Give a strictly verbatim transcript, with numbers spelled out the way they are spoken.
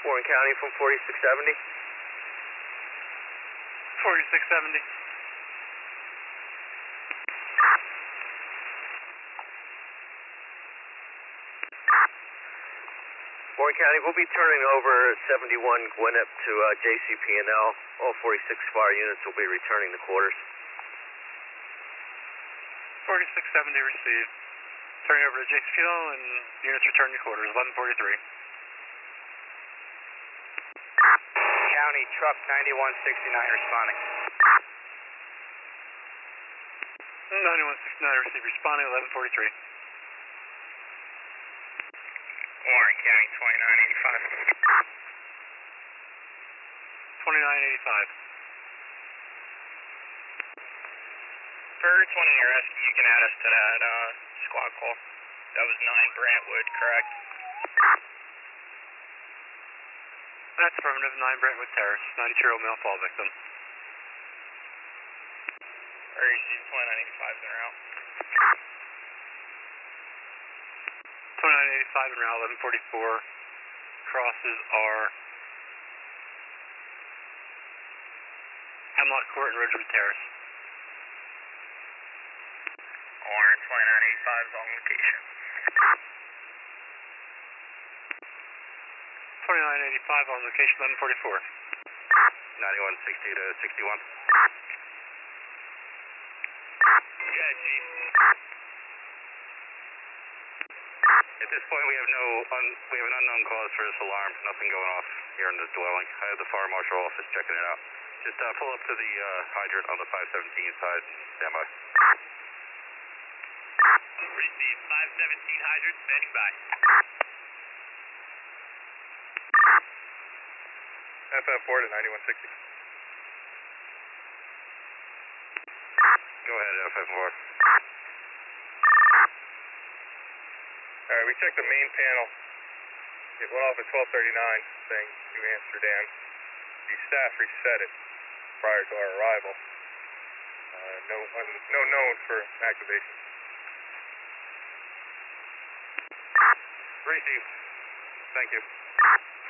Warren County from forty-six seventy. forty-six seventy. Warren County, we'll be turning over seventy-one Gwinnett to uh, J C P and L. All forty-six fire units will be returning to quarters. forty-six seventy received. Turning over to J C P and L and units returning to quarters, eleven forty-three. County truck ninety-one sixty-nine responding. ninety-one sixty-nine received, responding, eleven forty-three. Warren County twenty-nine eighty-five. twenty-nine eighty-five. For twenty year rescue, you can add us to that uh, squad call. That was nine Brantwood, correct? That's affirmative, nine Brentwood Terrace, ninety-two year old male fall victim. Or received twenty-nine eighty-five in route. twenty-nine eighty-five en route, eleven forty-four. Crosses are Hemlock Court and Ridgewood Terrace. Warren twenty-nine eighty-five is on location. twenty-nine eighty-five on location, eleven forty-four. ninety-one sixty to sixty-one. Yeah, Chief. At this point, we have no un, we have an unknown cause for this alarm. Nothing going off here in the dwelling. I have the fire marshal office checking it out. Just uh, pull up to the uh, hydrant on the five seventeen side. Stand by. Received five seventeen hydrant, standing by. F F four to ninety-one sixty. Go ahead, F F four. Alright, we checked the main panel. It went off at twelve thirty-nine saying New Amsterdam. The staff reset it prior to our arrival. Uh, no, un, no known for activation. Receive. Thank you.